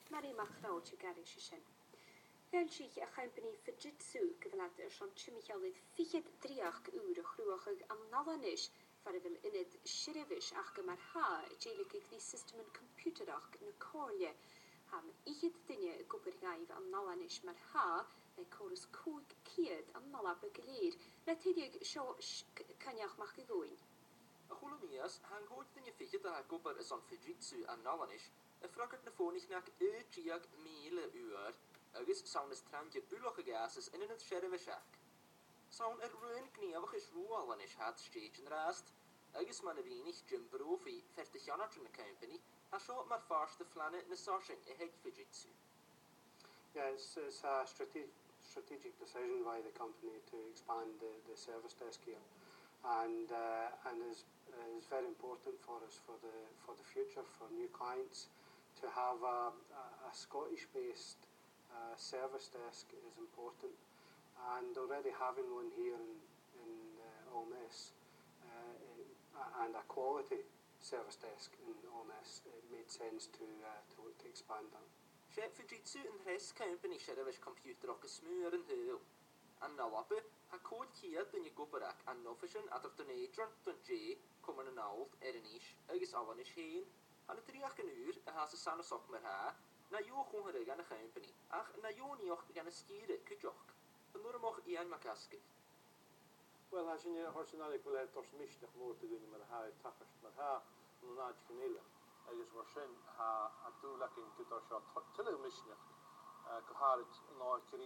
Mari Machrau to Gary Shishin. Velchich a company Fujitsu gyflad son chimichalydd fichyd driach ŵr o chrwach am nalanish farifil inid shirivish ach gymar ha jeilig ag the system and computerach na corlie ham ichyd dynne gwbyr gaif am nalanish mar ha neu chorus cwg ciad am nalab y gilyr na tydig sio caniach mach gyfwyn. A chwlwmias hang hoed dynne fichyd a gwbyr is on Fujitsu a nalanish y ffragad na ffônig nac triag mile uur agus sawn is trantje buloch gases in het sherrivishaak. Sawn ruin gniavach is roal is had stage in rast, agus man wenig Jim Brofi 40 jaar in the company, a short maar farst de flanne in the sourcing a head Fujitsu. Yeah, it's a strategic decision by the company to expand the service desk here, and is very important for us for the future, for new clients, to have a Scottish-based service desk is important, and already having one here in Alness and a quality service desk in Alness, it made sense to look to expand that. Shep Fujitsu in res company sherivish computer och smur en heel. An nalappe ha code kiad den je goperak an nofishin at of the nature dun J komen an old erenish agus alanish heen. An het riach een uur has a sanne sok mer ha. Na jo gewoon gan a company. Ach na jo nioch gan a skire kujok. En nur moch ian makaske. Wel, as je horsenalig wil het als misnig moeten doen met haar takkers, maar haar een genele. Agus war sin ha a dúlaking tu ar seo tuile misneach go háid ná